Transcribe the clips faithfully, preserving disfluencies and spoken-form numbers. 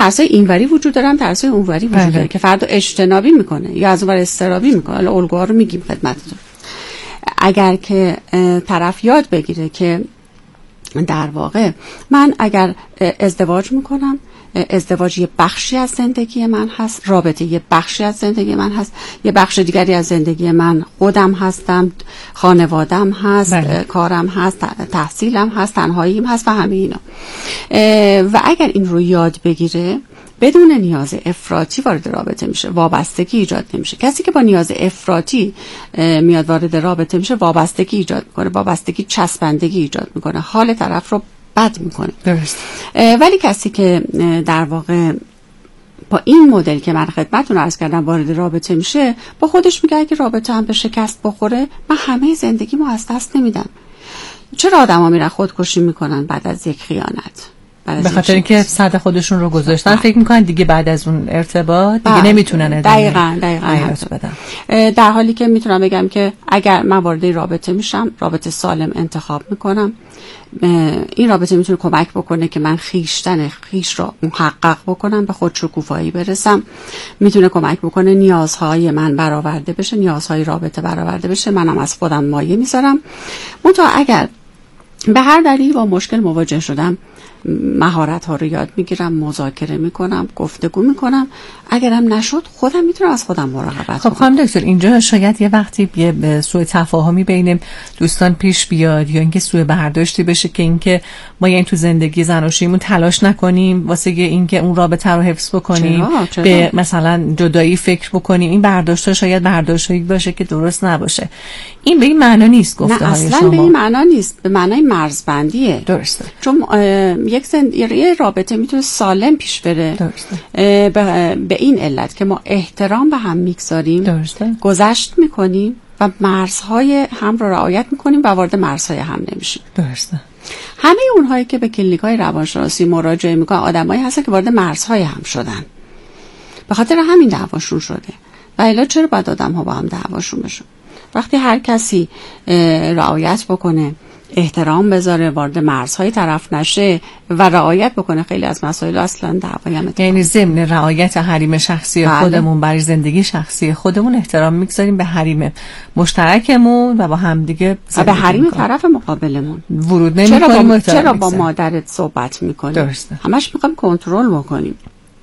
ترسای اینوری وجود دارن، ترسای اونوری وجود داره که فرد اجتنابی میکنه یا از اونور استرابی میکنه. حالا الگوها رو میگیم خدمتتون. اگر که طرف یاد بگیره که در واقع من اگر ازدواج میکنم، ازدواج یه بخشی از زندگی من هست، رابطه یه بخشی از زندگی من هست، یه بخش دیگری از زندگی من خودم هستم، خانوادم هست، بله. کارم هست، تحصیلم هست، تنهاییم هست و همه اینا. و اگر این رو یاد بگیره بدون نیاز افراطی وارد رابطه میشه، وابستگی ایجاد نمیشه. کسی که با نیاز افراطی میاد وارد رابطه میشه وابستگی ایجاد میکنه، وابستگی چسبندگی ایجاد میکنه، حال طرف رو بد میکنه. درست. ولی کسی که در واقع با این مدل که من خدمتتون عرض کردم وارد رابطه میشه، با خودش میگه اگه رابطه هم به شکست بخوره من همه زندگیمو از دست نمیدم. چرا آدما میرن خودکشی میکنن بعد از یک خیانت؟ به خاطر اینکه صد خودشون رو گذاشتن، فکر میکنن دیگه بعد از اون ارتباط دیگه بله. نمیتونن دقیقاً دقیقاً بدن. در حالی که میتونم بگم که اگر من وارد رابطه میشم، رابطه سالم انتخاب میکنم، این رابطه میتونه کمک بکنه که من خیشتن خیش رو محقق بکنم، به خودشکوفایی برسم، میتونه کمک بکنه نیازهای من برآورده بشه، نیازهای رابطه برآورده بشه، منم از خودم مایه میذارم. منتها اگر به هر دلیل با مشکل مواجه شدم، مهارت ها رو یاد میگیرم، مذاکره میکنم، گفتگو میکنم. اگرم نشد خودم میتونم از خودم مراقبت خب کنم. خانم دکتر، اینجا شاید یه وقتی یه سوء تفاهمی بین دوستان پیش بیاد یا اینکه سوء برداشتی بشه که اینکه ما یعنی تو زندگی زناشوییمون تلاش نکنیم واسه اینکه اون رابطه رو حفظ بکنیم، چرا؟ چرا؟ به مثلا جدایی فکر بکنیم. این برداشت‌ها شاید برداشتایی باشه که درست نباشه. این به این معنا نیست گفته های شما. اصلا به این معنا نیست، به معنای مرزبندیه. درسته. چون یک زند... یه رابطه میتونه سالم پیش بره. درسته. به... به این علت که ما احترام به هم میگذاریم، درسته. گذشت میکنیم و مرزهای هم رو رعایت میکنیم و وارد مرزهای هم نمیشیم. درسته. همه اونهایی که به کلینیک‌های روانشناسی مراجعه میکنن آدمایی هستن که وارد مرزهای هم شدن. به خاطر همین دعواشون شده. و الا چرا باید آدم‌ها با هم دعواشون بشن؟ وقتی هر کسی رعایت بکنه، احترام بذاره، وارد مرزهای طرف نشه و رعایت بکنه، خیلی از مسائل اصلا دعوایی هم اتفاق. یعنی ضمن رعایت حریم شخصی بله. خودمون برای زندگی شخصی خودمون احترام میگذاریم به حریم مشترکمون و با هم دیگه و به حریم طرف مقابلمون ورود نمی‌کنیم. چرا با, چرا با مادرت صحبت می‌کنی؟ درسته. همش می‌خوایم کنترل بکنیم.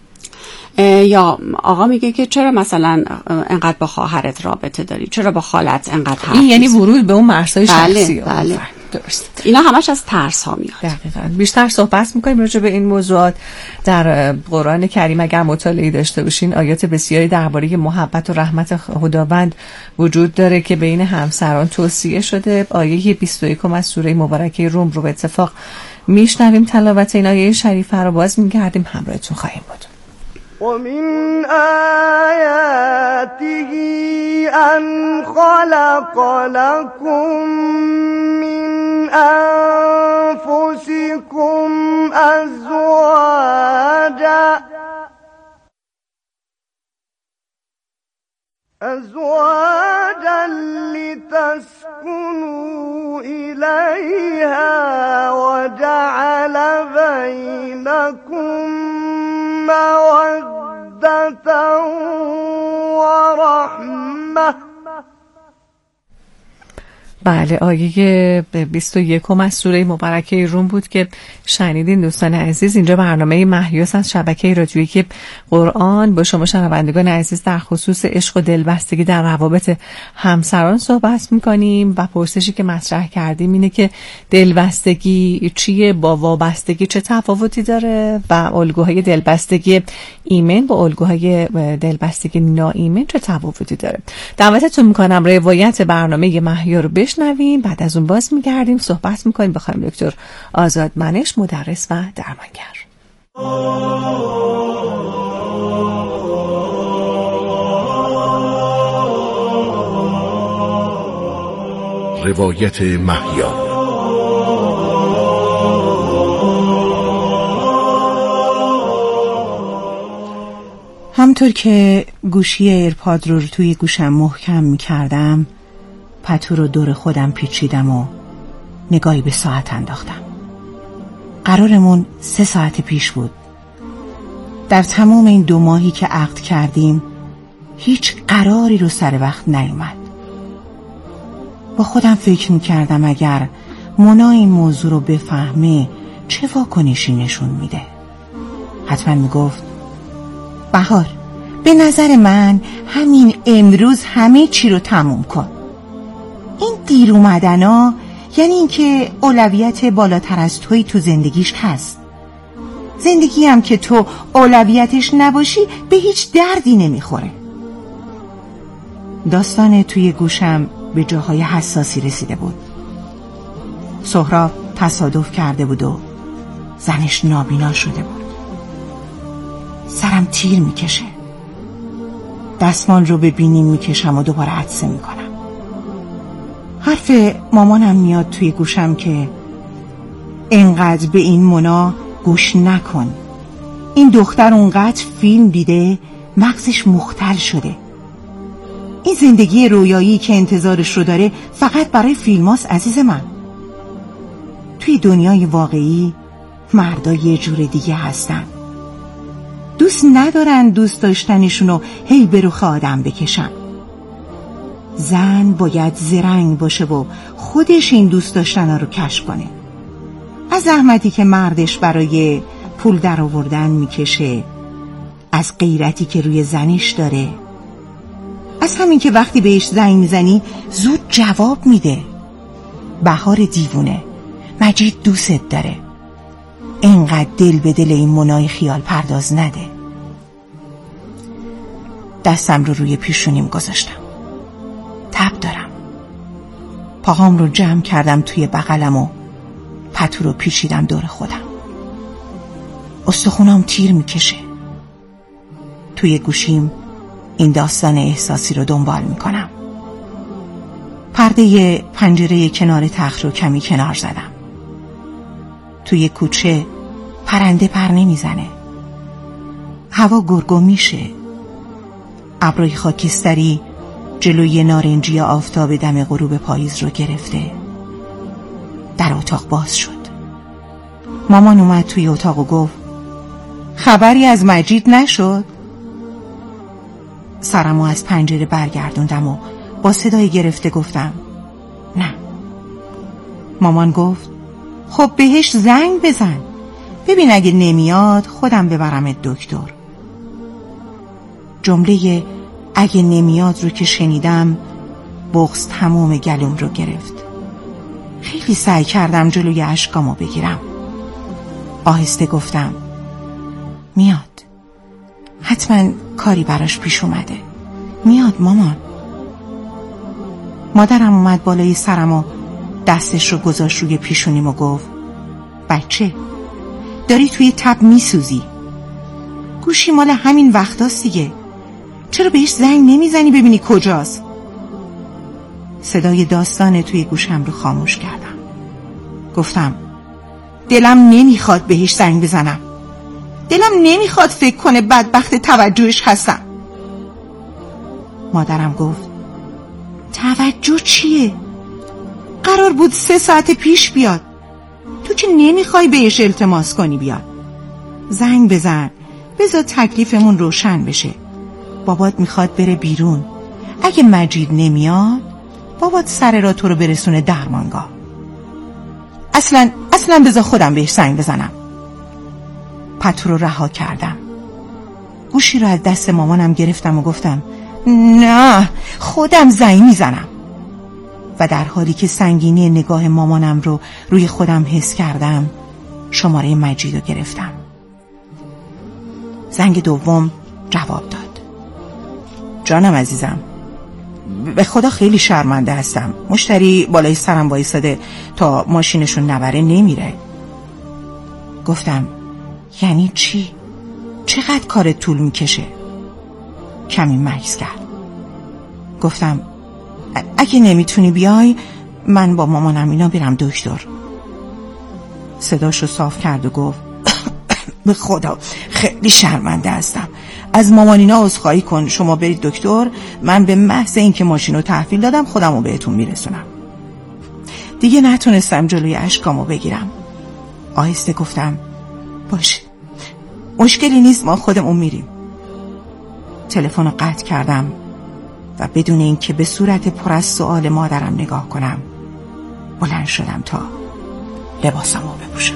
یا آقا میگه که چرا مثلا انقدر با خواهرت رابطه داری، چرا با خالت انقدر حرف؟ این یعنی ورود به اون مرزهای شخصی. بله بله. درست. اینا همش از ترس ها میاد. دقیقاً. بیشتر صحبت می‌کنیم راجع به این موضوعات در قرآن کریم. اگر مطالعه داشته باشین آیات بسیاری درباره محبت و رحمت خداوند وجود داره که بین همسران توصیه شده. آیه بیست و یک از سوره مبارکه روم رو به اتفاق میشنویم. تلاوت این آیه شریفه رو باز می‌گردیم، همراهتون خواهیم بود. ومن آياته أن خلق لكم من أنفسكم أزواجا أزواجا لتسكنوا إليها وجعل بينكم مودة ورحمة. بله، آیه بیست و یک از سوره مبارکه روم بود که شنیدین دوستان عزیز. اینجا برنامه مهیاس از شبکه رادیویی قرآن با شما شنوندگان عزیز در خصوص عشق و دلبستگی در روابط همسران صحبت میکنیم و پرسشی که مطرح کردیم اینه که دلبستگی چیه، با وابستگی چه تفاوتی داره و الگوهای دلبستگی ایمن با الگوهای دلبستگی ناایمن چه تفاوتی داره. دعوتتون میکنم روایت برنامه مهیا رو بشنویم، بعد از اون باز میگردیم صحبت میکنیم با خانم دکتر آزاد منش، مدرس و درمانگر. روایت مهیا. همطور که گوشی ایرپاد رو توی گوشم محکم میکردم، پتو رو دور خودم پیچیدم و نگاهی به ساعت انداختم. قرارمون سه ساعت پیش بود. در تمام این دو ماهی که عقد کردیم هیچ قراری رو سر وقت نیومد. با خودم فکر میکردم اگر مونا این موضوع رو بفهمه چه واکنشی نشون میده. حتما میگفت بهار، به نظر من همین امروز همه چی رو تموم کن. این دیر اومدنا یعنی اینکه اولویت بالاتر از توی تو زندگیش هست. زندگی هم که تو اولویتش نباشی به هیچ دردی نمیخوره. داستان توی گوشم به جاهای حساسی رسیده بود. سهراب تصادف کرده بود و زنش نابینا شده بود. سرم تیر میکشه. دستمال رو به بینیم میکشم و دوباره عطسه میکنم. حرف مامانم میاد توی گوشم که اینقدر به این مونا گوش نکن. این دختر اونقدر فیلم دیده مغزش مختل شده. این زندگی رویایی که انتظارش رو داره فقط برای فیلماست عزیز من. توی دنیای واقعی مردا یه جور دیگه هستن. دوست ندارن دوست داشتنشونو هی به رخ آدم بکشن. زن باید زرنگ باشه و خودش این دوست داشتن رو کشف کنه. از زحمتی که مردش برای پول در آوردن میکشه، از غیرتی که روی زنش داره، از همین که وقتی بهش زنگ میزنی زود جواب میده. بهار دیوونه، مجید دوست داره. اینقدر دل به دل این منای خیال پرداز نده. دستم رو روی پیشونیم گذاشتم. تب دارم. پاهام رو جمع کردم توی بغلم و پتو رو پیچیدم دور خودم. استخونام تیر میکشه. توی گوشیم این داستان احساسی رو دنبال میکنم. پرده پنجره کنار تخت رو کمی کنار زدم. توی کوچه پرنده پر نمیزنه. هوا گرگو میشه. ابرای خاکستری جلوی نارنجی آفتاب دم غروب پاییز رو گرفته. در اتاق باز شد. مامان اومد توی اتاق و گفت خبری از مجید نشد؟ سرمو از پنجره برگردوندم و با صدای گرفته گفتم نه. مامان گفت خب بهش زنگ بزن، ببین اگه نمیاد خودم ببرمت دکتر. جمله اگه نمیاد رو که شنیدم بغض تمام گلوم رو گرفت. خیلی سعی کردم جلوی اشکامو بگیرم. آهسته گفتم میاد، حتما کاری براش پیش اومده، میاد مامان. مادرم اومد بالای سرم و دستش رو گذاشت روی پیشونیم و گفت بچه داری توی تب میسوزی. گوشی مال همین وقتاست دیگه، چرا بهش زنگ نمیزنی ببینی کجاست؟ صدای داستان توی گوشم رو خاموش کردم. گفتم دلم نمیخواد بهش زنگ بزنم. دلم نمیخواد فکر کنه بدبخت توجهش هستم. مادرم گفت توجه چیه؟ قرار بود سه ساعت پیش بیاد، تو که نمیخوای بهش التماس کنی بیاد. زنگ بزن، بذار تکلیفمون روشن بشه. بابات میخواد بره بیرون. اگه مجید نمیاد بابات سر را تو رو برسونه درمانگاه. اصلا اصلا بذار خودم بهش زنگ بزنم. پتو رو رها کردم. گوشی رو از دست مامانم گرفتم و گفتم نه خودم زنگ میزنم. و در حالی که سنگینی نگاه مامانم رو روی خودم حس کردم شماره مجید رو گرفتم. زنگ دوم جواب داد. جانم عزیزم، به خدا خیلی شرمنده هستم، مشتری بالای سرم وایساده تا ماشینشون نبره نمیره. گفتم یعنی چی؟ چقدر کارت طول میکشه؟ کمی مکث کرد. گفتم اگه نمیتونی بیای من با مامانم اینا برم دکتر. صداشو صاف کرد و گفت به خدا خیلی شرمنده هستم، از مامانینا عذرخواهی کن، شما برید دکتر، من به محض اینکه ماشینو تحویل دادم خودمو بهتون میرسونم. دیگه نتونستم جلوی اشکامو بگیرم. آهسته گفتم باشه مشکلی نیست، ما خودمون میریم. تلفن رو قطع کردم و بدون اینکه به صورت پر از سؤال مادرم نگاه کنم بلند شدم تا لباسم رو بپوشم.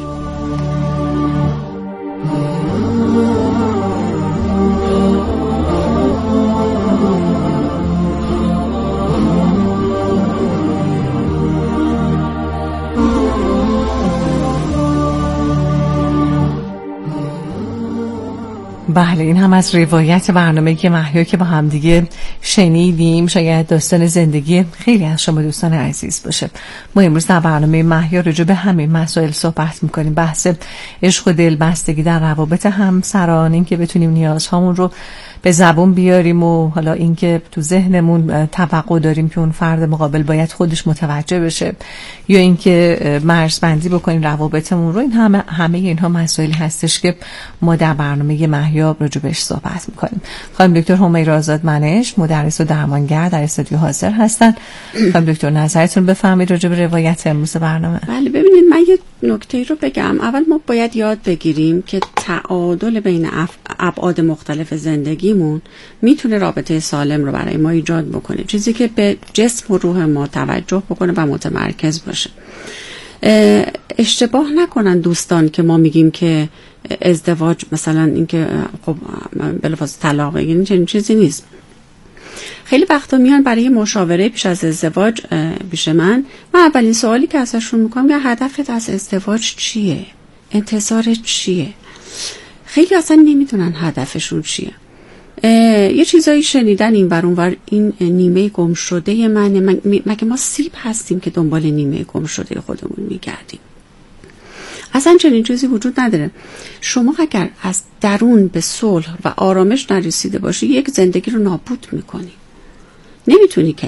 بله، این هم از روایت برنامه مهیا که با هم دیگه شنیدیم. شاید داستان زندگی خیلی از شما دوستان عزیز باشه. ما امروز در برنامه مهیا راجع به همین مسائل صحبت میکنیم، بحث عشق و دلبستگی در روابط همسران، این که بتونیم نیازهامون رو به زبون بیاریم و حالا اینکه تو ذهنمون توقع داریم که اون فرد مقابل باید خودش متوجه بشه، یا اینکه مرزبندی بکنیم روابطمون رو. این همه همه اینها مسائلی هستش که ما در برنامه مهیا راجع بهش صحبت میکنیم. خانم دکتر همیرا آزادمنش، مدرس و درمانگر، در استودیو حاضر هستن. خانم دکتر نظرتون بفرمایید راجع به روایت امروز برنامه. بله، ببینید من یه نکته رو بگم. اول ما باید یاد بگیریم که تعادل بین ابعاد مختلف زندگیمون میتونه رابطه سالم رو برای ما ایجاد بکنه، چیزی که به جسم و روح ما توجه بکنه و متمرکز باشه. اشتباه نکنن دوستان که ما میگیم که ازدواج مثلا اینکه خب بلافاصله طلاق بگیرین، چنین چیزی نیست. خیلی وقتا میان برای مشاوره پیش از ازدواج پیش من، من اولین سوالی که ازشون میکنم یا هدفت از ازدواج چیه؟ انتظارت چیه؟ خیلی اصلا نمیدونن هدفشون چیه. یه چیزایی شنیدن این ور اون ور، این نیمه گم شده منه، مگه ما سیب هستیم که دنبال نیمه گم شده خودمون میگردیم؟ اصلا چنین چیزی وجود نداره. شما اگر از درون به صلح و آرامش نرسیده باشی، یک زندگی رو نابود میکنی. نمیتونی که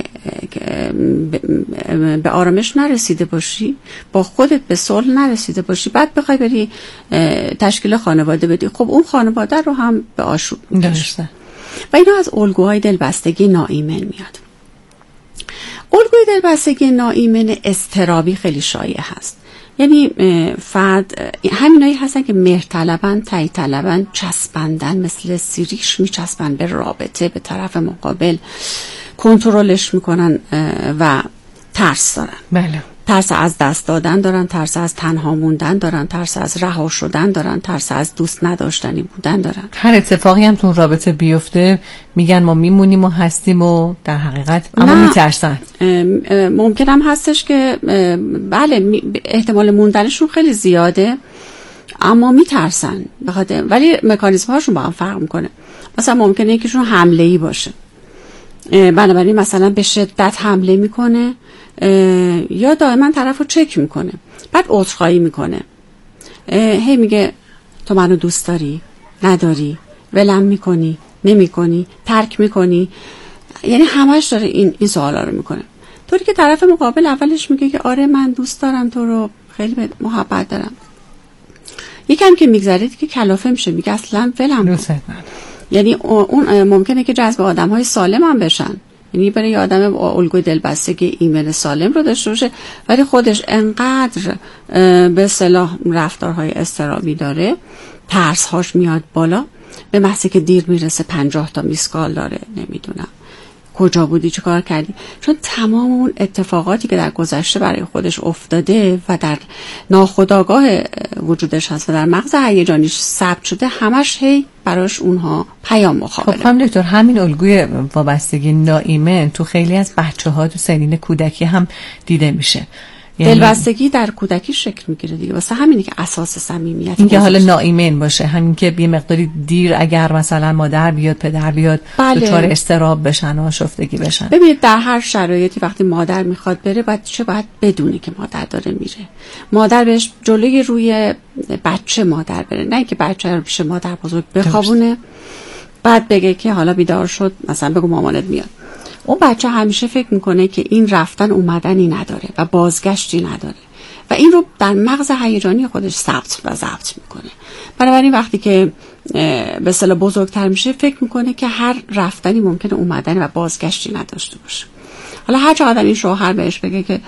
به آرامش نرسیده باشی، با خودت به صلح نرسیده باشی، بعد بخوای بری تشکیل خانواده بدی، خب اون خانواده رو هم به آشوب میکشه. و اینا از الگوهای دلبستگی ناایمن میاد. الگوی دلبستگی ناایمن اضطرابی خیلی شایع هست. یعنی فرد همینایی هستن که مهرطلبن، تایید طلبن، چسبندن، مثل سیریش میچسبن به رابطه، به طرف مقابل، کنترلش میکنن و ترس دارن. بله. ترس از دست دادن دارن، ترس از تنها موندن دارن، ترس از رها شدن دارن، ترس از دوست نداشتنی بودن دارن. هر اتفاقی هم تو رابطه بیفته میگن ما میمونیم و هستیم و در حقیقت اما میترسن. ممکن هم هستش که بله احتمال موندنشون خیلی زیاده اما میترسن، بخاطر ولی مکانیزم هاشون با هم فرق میکنه. مثلا ممکنه یکیشون حمله‌ای باشه، بنابراین مثلا به شدت حمله میکنه یا دائما طرف رو چک میکنه، بعد عذرخواهی میکنه، هی میگه تو منو دوست داری؟ نداری؟ ولم میکنی؟ نمیکنی؟ ترک میکنی؟ یعنی همش داره این این سوالا رو میکنه، طوری که طرف مقابل اولش میگه که آره من دوست دارم تو رو، خیلی به محبت دارم. یکم که میگذره که کلافه میشه، میگه اصلا ولم کن. یعنی اون ممکنه که جذب آدم‌های سالم هم بشن، یعنی برای یه آدم با الگوی دلبستگی ایمن سالم رو داشته باشه، ولی خودش انقدر به اصطلاح رفتارهای اضطرابی داره، ترس‌هاش میاد بالا، به محضی که دیر میرسه پنجاه تا میسکال داره، نمیدونم کجا بودی، چه کار کردی، چون تمام اون اتفاقاتی که در گذشته برای خودش افتاده و در ناخودآگاه وجودش هست و در مغز هیجانیش ثبت شده، همش هی براش اونها پیام مخابره. خب خانم دکتر، همین الگوی وابستگی ناایمن تو خیلی از بچه‌ها تو سنین کودکی هم دیده میشه. یعنی دلبستگی در کودکی شکل میگیره دیگه، واسه همینه که اساس صمیمیت اینکه حالا ناایمن باشه، همین که یه مقداری دیر اگر مثلا مادر بیاد پدر بیاد بله. دچار استراب بشن و آشفتگی بشن. ببینید در هر شرایطی وقتی مادر میخواد بره، باید چه باید بدونه که مادر داره میره، مادر بهش جلوی روی بچه مادر بره، نه اینکه بچه رو پیش مادر بزرگ بخوابونه بعد بگه که حالا بیدار شد مثلا بگو مامانت میاد. اون بچه همیشه فکر میکنه که این رفتن اومدنی نداره و بازگشتی نداره و این رو در مغز هیجانی خودش ثبت و ضبط میکنه. بنابراین وقتی که به اصطلاح بزرگتر میشه فکر میکنه که هر رفتنی ممکنه اومدنی و بازگشتی نداشته باشه. حالا هر چقدر این شوهر بهش بگه که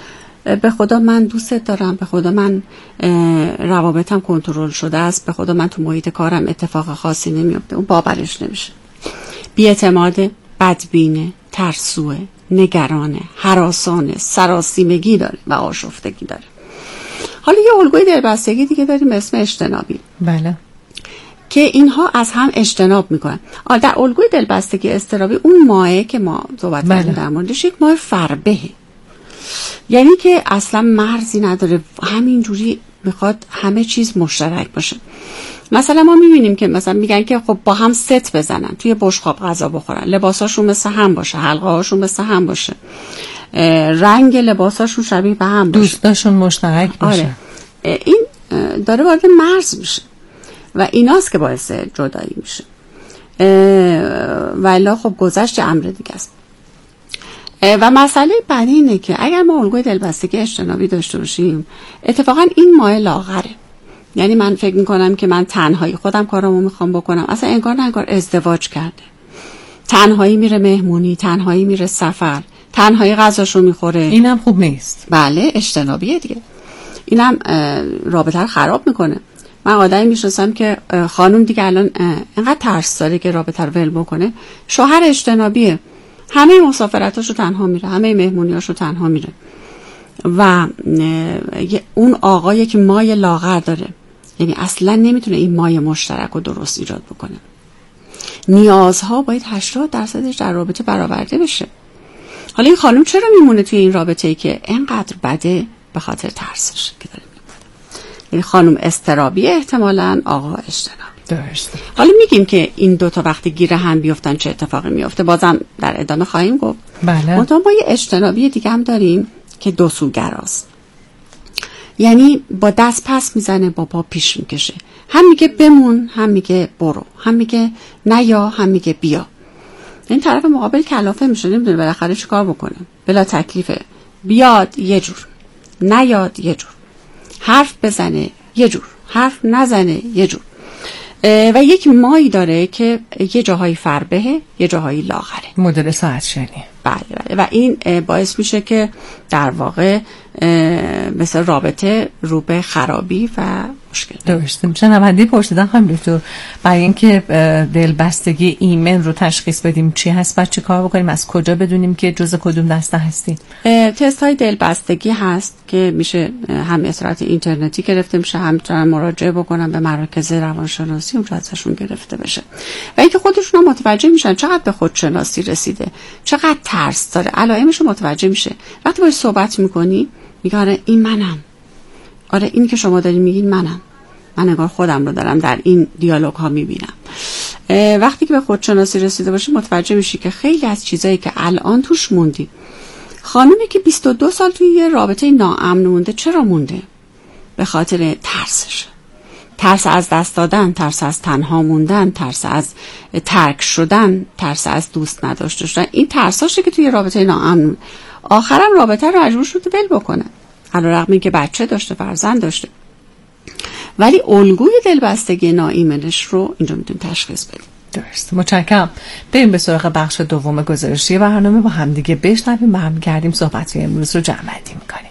به خدا من دوستت دارم، به خدا من روابطم کنترل شده است، به خدا من تو محیط کارم اتفاق خاصی نمیفته، اون باورش نمیشه. بی‌اعتماده، بدبینه، ترسوه، نگرانه، هراسانه، سراسیمگی داره و آشفتگی داره. حالا یه الگوی دلبستگی دیگه داریم اسم اجتنابی. بله. که اینها از هم اجتناب میکنن. در الگوی دلبستگی اضطرابی اون مایه که ما صحبت کردیم در موردش یک مایه فربهه، یعنی که اصلا مرزی نداره، همینجوری میخواد همه چیز مشترک باشه. مثلا ما میبینیم که مثلا میگن که خب با هم ست بزنن، توی بشقاب غذا بخورن، لباساشون مثل هم باشه، حلقه هاشون مثل هم باشه، رنگ لباساشون شبیه به هم باشه، دوستاشون مشترک باشه. آره. این داره وارد مرز میشه و ایناست که باعث جدایی میشه. والا خب گذشت امر دیگه است. و مسئله بعدی اینه که اگر ما الگوی دلبستگی اجتنابی داشته باشیم، اتفاقا این مایه لاغره. یعنی من فکر میکنم که من تنهایی خودم کارامو میخوام بکنم، اصلا انگار نه انگار ازدواج کرده، تنهایی میره مهمونی، تنهایی میره سفر، تنهایی غذاشو میخوره. اینم خوب نیست. بله اجتنابیه دیگه. اینم رابطه رو خراب میکنه. من آدمی میشناسم که خانم دیگه الان انقدر ترس داره که رابطه رو ول بکنه، شوهر اجتنابیه، همه مسافرتاشو تنها میره، همه مهمونیاشو تنها میره و اون آقایی که مایه لاغر داره، یعنی اصلا نمیتونه این مایه مشترک رو درست ایجاد بکنه. نیازها باید هشتاد درصدش در رابطه برآورده بشه. حالا این خانم چرا میمونه توی این رابطه‌ای که اینقدر بده؟ به خاطر ترسش که داره میمونه. یعنی خانم اضطرابی، احتمالاً آقا اجتنابی. درسته. حالا میگیم که این دو تا وقتی گیره هم بیفتن چه اتفاقی میفته، بازم در ادامه خواهیم گفت. بله. منتها ما یه اجتنابی دیگه هم داریم که دو سوگراست، یعنی با دست پس میزنه، با پا پیش میکشه، هم میگه بمون، هم میگه برو، هم میگه نیا، هم میگه بیا. این طرف مقابل کلافه میشه، نمیدونه بالاخره چی کار بکنه، بلا تکلیفه، بیاد یه جور، نیاد یه جور، حرف بزنه یه جور، حرف نزنه یه جور. و یک مایی داره که یه جاهایی فربهه، یه جاهایی لاغره، مدل ساعت شنی. بله بله. و این باعث میشه که در واقع مثل رابطه رو به خرابی و مشکل. درسته. شنونده پرسیدن خانم دکتر برای اینکه دلبستگی ایمن رو تشخیص بدیم چی هست، بعد چه کار بکنیم، از کجا بدونیم که جزء کدوم دسته هستیم؟ تست های دلبستگی هست که میشه هم به صورت اینترنتی گرفته میشه، هم میتونن مراجعه بکنن به مراکز روانشناسی، اونجا ازشون گرفته بشه. و اینکه خودشون هم متوجه میشن چقدر به خودشناسی رسیده، چقدر ترس داره، علائمش رو متوجه میشه. وقتی باهاش صحبت میکنی میگه آره این منم، آره این که شما دارین میگین منم، من انگار خودم رو دارم در این دیالوگ ها میبینم. وقتی که به خودشناسی رسیده باشی متوجه میشی که خیلی از چیزایی که الان توش موندی. خانومی که بیست و دو سال توی یه رابطه ناامن مونده، چرا مونده؟ به خاطر ترسش، ترس از دست دادن، ترس از تنها موندن، ترس از ترک شدن، ترس از دوست نداشته شدن. این ترساشه که توی رابطه ناامن آخرم رابطه رو مجبور شده ول بکنه، علیرغم اینکه بچه داشته، فرزند داشته. ولی الگوی دلبستگی ناایمنش رو اینجا میتونیم تشخیص بدیم. درست. متشکرم. بریم به سراغ بخش دوم گزارشی برنامه، با هم دیگه بشنویم، با هم گردیم صحبت‌های امروز رو جمع بندی می‌کنیم.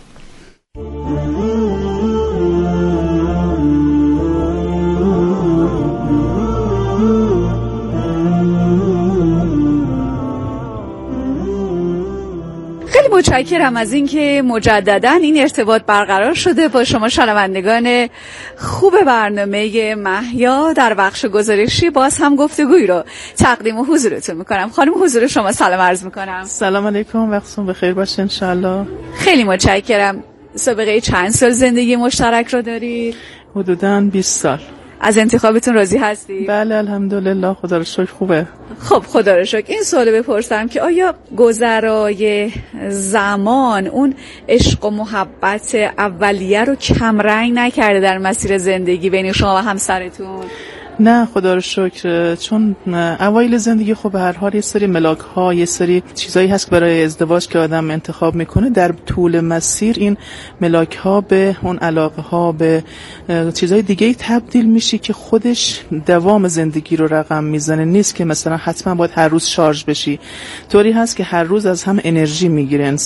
خیلی متشکرم از اینکه مجددا این ارتباط برقرار شده با شما شنوندگان خوب برنامه مهیا. در بخش گزارشی باز هم گفتگویی رو تقدیم و حضورتون میکنم. خانم حضور شما سلام عرض میکنم. سلام علیکم، وقتتون بخیر باشه انشالله. خیلی متشکرم. سابقه چند سال زندگی مشترک رو دارید؟ حدوداً بیست سال. از انتخابتون راضی هستی؟ بله الحمدلله، خدا رو شکر خوبه. خب خدا رو شکر. این سوالو بپرسم که آیا گذرای زمان اون عشق و محبت اولیه رو کم رنگ نکرده در مسیر زندگی بین شما و همسرتون؟ نه خدا رو شکر، چون اوایل زندگی خب به هر حال یه سری ملاک ها، یه سری چیزایی هست که برای ازدواج که آدم انتخاب میکنه، در طول مسیر این ملاک ها به اون علاقه ها، به چیزای دیگه تبدیل میشه که خودش دوام زندگی رو رقم میزنه. نیست که مثلا حتما باید هر روز شارژ بشی، طوری هست که هر روز از هم انرژی میگیره انسان.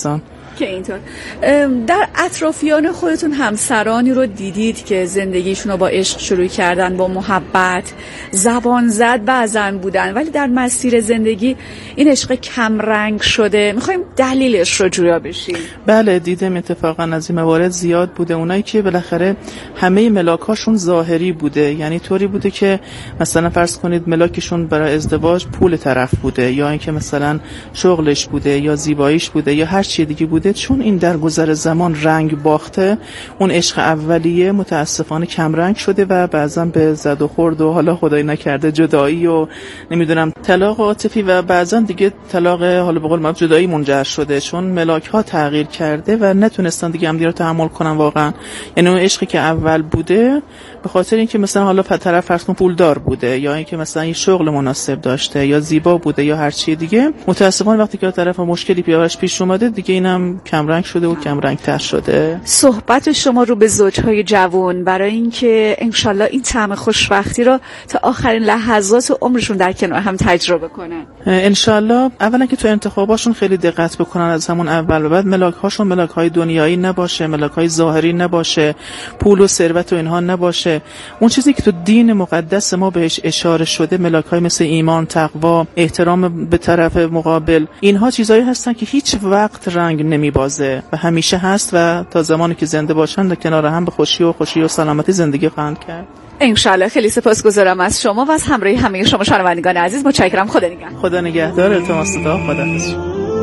که اینطور در اطرافیان خودتون همسرانی رو دیدید که زندگیشون رو با عشق شروع کردن، با محبت، زبان زد بعضن بودن، ولی در مسیر زندگی این عشق کم رنگ شده؟ میخوایم دلیلش رو جویا بشیم. بله دیدم اتفاقا از این موارد زیاد بوده. اونایی که بالاخره همه ملاکاشون ظاهری بوده، یعنی طوری بوده که مثلا فرض کنید ملاکشون برای ازدواج پول طرف بوده، یا اینکه مثلا شغلش بوده، یا زیباییش بوده، یا هر چی دیگه بوده. چون این در گذر زمان رنگ باخته، اون عشق اولیه متاسفانه کم رنگ شده و بعضا به زد و خورد و حالا خدای نکرده جدایی و نمیدونم طلاق عاطفی و بعضا دیگه طلاق حالا به قول معروف جدایی منجر شده، چون ملاک ها تغییر کرده و نتونستن دیگه همدیگه رو تحمل کنن واقعا. یعنی اون عشقی که اول بوده به خاطر اینکه مثلا حالا طرف فرض کن پولدار بوده، یا اینکه مثلا یه شغل مناسب داشته، یا زیبا بوده، یا هر چی دیگه، متاسفانه وقتی که طرف مشکلی پیش پیش اومده دیگه اینم کم رنگ شده و کم رنگ تر شده. صحبت شما رو به زوجهای جوان برای اینکه انشالله این طعم خوشبختی رو تا آخرین لحظات عمرشون در کنار هم تجربه کنن. انشالله اولا که تو انتخاباشون خیلی دقت بکنن از همون اول و بعد ملاک هاشون ملاک های دنیایی نباشه، ملاک های ظاهری نباشه، پول و ثروت و اینها نباشه. اون چیزی که تو دین مقدس ما بهش اشاره شده، ملاک های مثل ایمان، تقوا، احترام به طرف مقابل، اینها چیزایی هستن که هیچ وقت رنگ نمیبازه و همیشه هست و تا زمانی که زنده باشن در کنار هم به خوشی و خوشی و سلامتی زندگی خواهند کرد. انشالله. خیلی سپاسگزارم از شما و از همراهی همه شما شنوندگان عزیز. متشکرم. خدا نگهدار. خدا نگهدار. التماس دعا. خدا حافظ.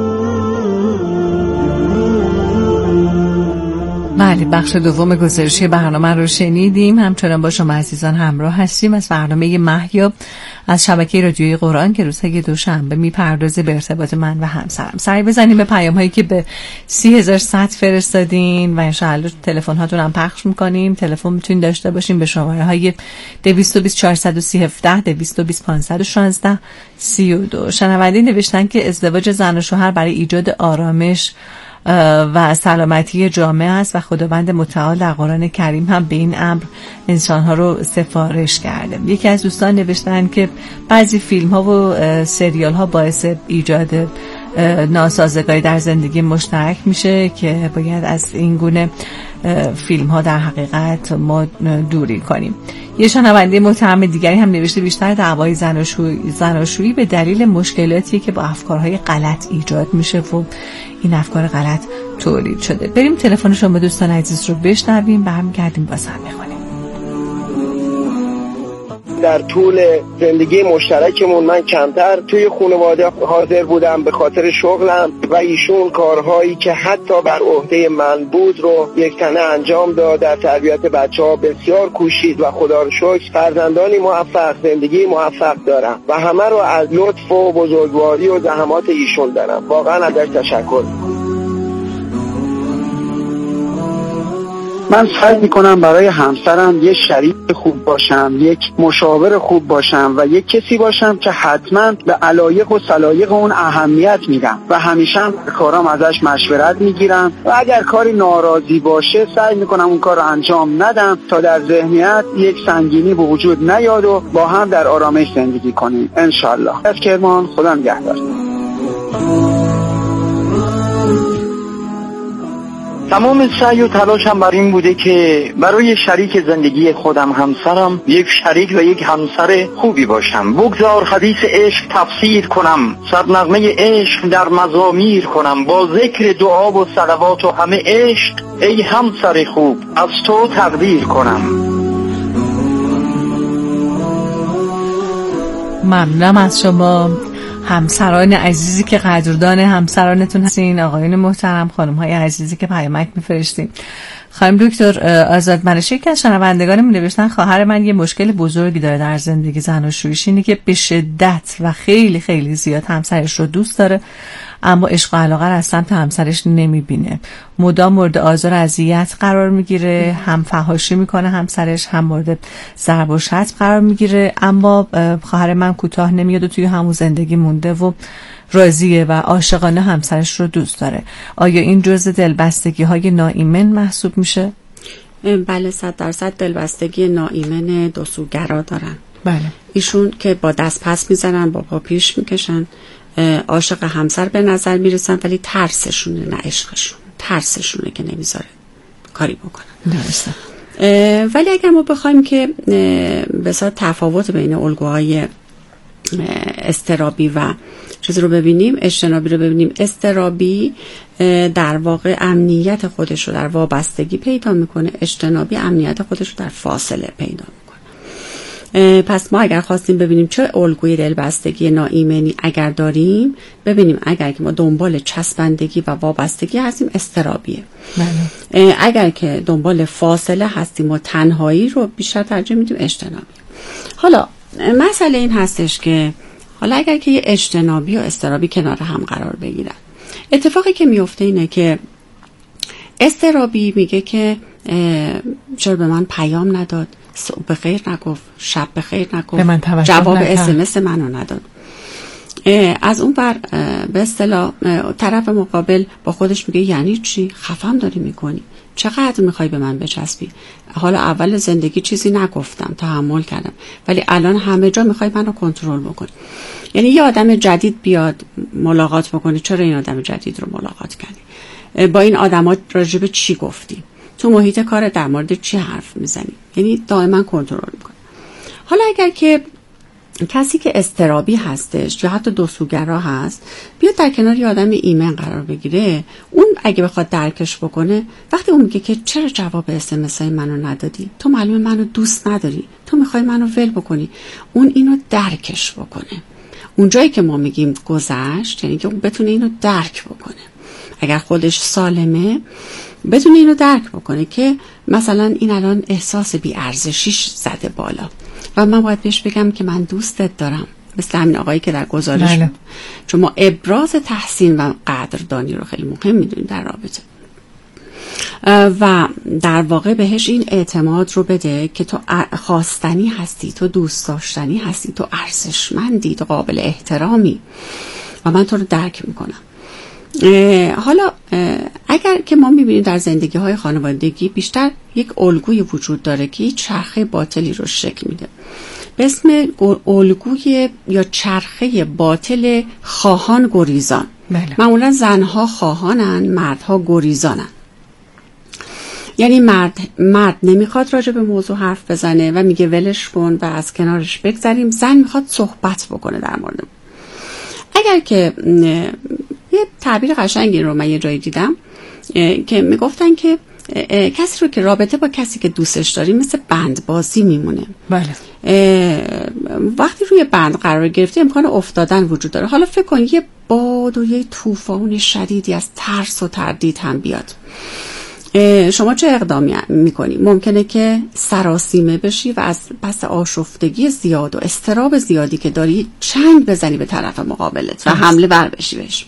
بله، بخش دوم گزارشی برنامه رو شنیدیم. همچنان با شما عزیزان همراه هستیم از برنامه مهیا از شبکه رادیوی قرآن که روزهای دوشنبه میپردازه به ارتباط من و همسرم. سعی بزنیم به پیام هایی که به سی هزار صد فرستادین و انشاءالله تلفن هاتون هم پخش میکنیم. تلفن میتونید داشته باشیم به شماره های دویست و بیست چهارصد و سی هفده، دویست و بیست پانصد و شانزده سی و دو. شنونده نوشتن که ازدواج زن و شوهر برای ایجاد آرامش و سلامتی جامعه است و خداوند متعال در قرآن کریم هم به این امر انسانها رو سفارش کرده. یکی از دوستان نوشتن که بعضی فیلم ها و سریال ها باعث ایجاد ناسازگاری در زندگی مشترک میشه که باید از این گونه فیلم ها در حقیقت ما دوری کنیم. یه شنونده متهم دیگری هم نوشته بیشتر دعوای زناشویی زناشویی به دلیل مشکلاتی که با افکارهای غلط ایجاد میشه و این افکار غلط تولید شده. بریم تلفن شما دوستان عزیز رو بشنویم و هم گردیم باز هم میخونیم. در طول زندگی مشترکمون من کمتر توی خانواده حاضر بودم به خاطر شغلم و ایشون کارهایی که حتی بر عهده من بود رو یک تنه انجام داد. در تربیت بچه‌ها بسیار کوشید و خدا رو شکر فرزندانی موفق، زندگی موفق دارم و همه رو از لطف و بزرگواری و زحمات ایشون دارم. واقعا ازش تشکر. من سعی میکنم برای همسرم یک شریک خوب باشم، یک مشاور خوب باشم و یک کسی باشم که حتما به علایق و سلایق اون اهمیت میدم و همیشه هم کارام ازش مشورت میگیرم و اگر کاری ناراضی باشه سعی میکنم اون کار رو انجام ندم تا در ذهنیت یک سنگینی به وجود نیاد و با هم در آرامش زندگی کنیم انشالله. از کرمان. خدا نگهدار. تمام سعی و تلاشم بر این بوده که برای شریک زندگی خودم، همسرم، یک شریک و یک همسر خوبی باشم. بگذار حدیث عشق تفسیر کنم، سرنغمه عشق در مزامیر کنم، با ذکر دعا و صلوات و همه عشق ای همسر خوب از تو تقدیر کنم. ممنونم از شما همسران عزیزی که قدردان همسرانتون هستین، آقایون محترم، خانم های عزیزی که پیامک میفرستین. خانم دکتر آزاد منشی که از شنوندگانمون نوشتن خواهر من یه مشکل بزرگی داره در زندگی زناشوییش، اینه که به شدت و خیلی خیلی زیاد همسرش رو دوست داره اما عشق و علاقه رو از سمت همسرش نمیبینه. مدام مورد آزار اذیت قرار میگیره، هم فحاشی میکنه همسرش، هم مورد ضرب و شتم قرار میگیره، اما خواهر من کوتاه نمیاد و توی همون زندگی مونده و راضیه و عاشقانه همسرش رو دوست داره. آیا این جزء دلبستگی های ناایمن محسوب میشه؟ بله، صد درصد دلبستگی ناایمن دو سوگرا دارن. بله. ایشون که با دست پس میزنن، با پا پیش میکشن، عاشق همسر به نظر میرسن ولی ترسشونه نه عشقشون، ترسشونه که نمیذاره کاری بکنن. درسته. ولی اگر ما بخوایم که بسیار تفاوت بین الگوهای اضطرابی و چیز رو ببینیم، اجتنابی رو ببینیم، اضطرابی در واقع امنیت خودش رو در وابستگی پیدا میکنه، اجتنابی امنیت خودش رو در فاصله پیدا میکنه. پس ما اگر خواستیم ببینیم چه الگوی دلبستگی ناایمنی اگر داریم، ببینیم اگر که ما دنبال چسبندگی و وابستگی هستیم اضطرابیه. بله. اگر که دنبال فاصله هستیم و تنهایی رو بیشتر ترجیح میدیم اجتنابی. حالا مسئله این هستش که حالا اگر که یه اجتنابی و اضطرابی کنار هم قرار بگیرن، اتفاقی که میفته اینه که اضطرابی میگه که چرا به من پیام نداد، صبح بخیر نگفت، شب بخیر نگفت، جواب اس ام اس منو نداد. از اون بر به اصطلاح طرف مقابل با خودش میگه یعنی چی؟ خفم داری میکنی؟ چقدر میخوای به من بچسبی؟ حالا اول زندگی چیزی نگفتم، تحمل کردم، ولی الان همه جا میخوای منو کنترل بکنی. یعنی یه آدم جدید بیاد ملاقات بکنی، چرا این آدم جدید رو ملاقات کردی؟ با این آدمات راجع به چی گفتی؟ تو محیط کار در مورد چی حرف میزنی؟ یعنی دائما کنترل میکنی. حالا اگر که کسی که اضطرابی هستش یا حتی دوسوگرا هست بیاد در کنار یه آدم ایمن قرار بگیره، اون اگه بخواد درکش بکنه، وقتی اون میگه که چرا جواب اس ام اس های منو ندادی، تو معلومه منو دوست نداری، تو میخوای منو ول بکنی، اون اینو درکش بکنه. اون جایی که ما میگیم گذشت، یعنی که اون بتونه اینو درک بکنه. اگر خودش سالمه بتونه اینو درک بکنه که مثلا این الان احساس بی‌ارزشیش زده بالا و من باید بهش بگم که من دوستت دارم، مثل همین آقایی که در گزارش بود. چون ما ابراز تحسین و قدردانی رو خیلی مهم میدونیم در رابطه، و در واقع بهش این اعتماد رو بده که تو خواستنی هستی، تو دوست داشتنی هستی، تو ارزشمندی، تو قابل احترامی و من تو رو درک میکنم. حالا اگر که ما میبینیم در زندگی های خانوادگی بیشتر یک الگوی وجود داره که یک چرخه باطلی رو شکل میده به اسم الگوی یا چرخه باطل خواهان گریزان. بله. معمولا زنها خواهانن، مردها گریزانن. یعنی مرد مرد نمیخواد راجع به موضوع حرف بزنه و میگه ولش کن و از کنارش بگذریم. زن میخواد صحبت بکنه در مورد. اگر که یه تعبیر قشنگی رو من یه جایی دیدم که میگفتن که کسی رو که رابطه با کسی که دوستش داری مثل بند بازی میمونه. بله. وقتی روی بند قرار گرفتی امکان افتادن وجود داره. حالا فکر کن یه باد و یه طوفان شدیدی از ترس و تردید هم بیاد، شما چه اقدامی میکنی؟ ممکنه که سراسیمه بشی و از پس آشفتگی زیاد و اضطراب زیادی که داری چنگ بزنی به طرف مقابلت و حمله بر بشی بهش،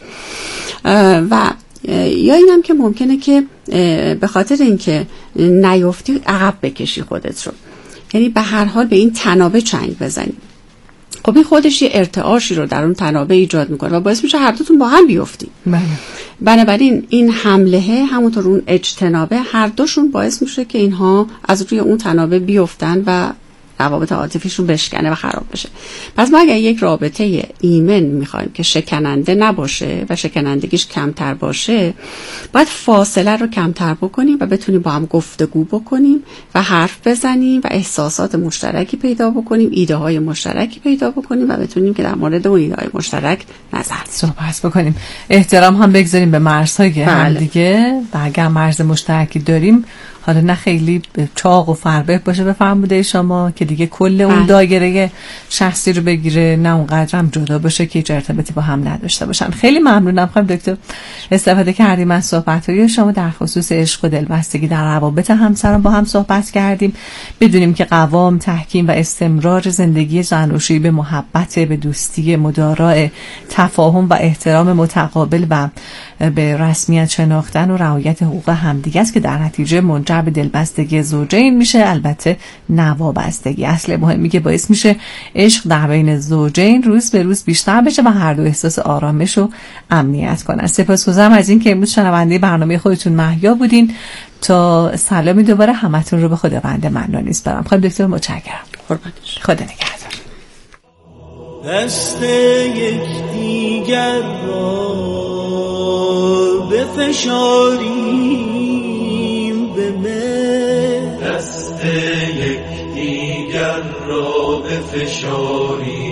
و یا اینم که ممکنه که به خاطر اینکه نیفتی عقب بکشی خودت رو، یعنی به هر حال به این تنابه چنگ بزنی. خب این خودش یه ارتعاشی رو در اون تنابه ایجاد میکنه و باعث میشه هر دوتون با هم بیفتی. بله. بنابراین این حمله همونطور اون اجتنابه هر دوشون باعث میشه که اینها از روی اون تنابه بیفتن و روابط عاطفیشون بشکنه و خراب بشه. پس ما اگر یک رابطه ایمن میخوایم که شکننده نباشه و شکنندگیش کمتر باشه، باید فاصله رو کمتر بکنیم و بتونیم با هم گفتگو بکنیم و حرف بزنیم و احساسات مشترکی پیدا بکنیم، ایده های مشترکی پیدا بکنیم و بتونیم که در مورد اون ایده های مشترک نظر صحبت بکنیم. احترام هم بگذاریم به مرزهای بله. هم دیگه، و اگر مرز مشترکی داریم، حالا نه خیلی چاق و فربه باشه به فرموده شما که دیگه کل اون دایره شخصی رو بگیره، نه اونقدر هم جدا باشه که هیچ ارتباطی با هم نداشته باشن. خیلی ممنونم خانم دکتر استفاده کردیم از صحبت‌های شما در خصوص عشق و دلبستگی در روابط همسران با هم صحبت کردیم. بدونیم که قوام، تحکیم و استمرار زندگی زناشویی به محبت، به دوستی مدارا، تفاهم و احترام متقابل و به رسمیت شناختن و رعایت حقوق همدیگه است که در نتیجه منجر به دلبستگی زوجین میشه. البته نوابستگی اصل مهمی که باعث میشه عشق در بین زوجین روز به روز بیشتر بشه و هر دو احساس آرامش و امنیت کنن. سپاسگزارم از این که امروز شنونده برنامه خودتون مهیا بودین. تا سلامی دوباره همتون رو به خداوند منانی سپارم. خانم دکتر متشکرم. قربانش. خدا نگهدار. دست یکدیگر را بفشاریم به مهر، دست یکدیگر را بفشاریم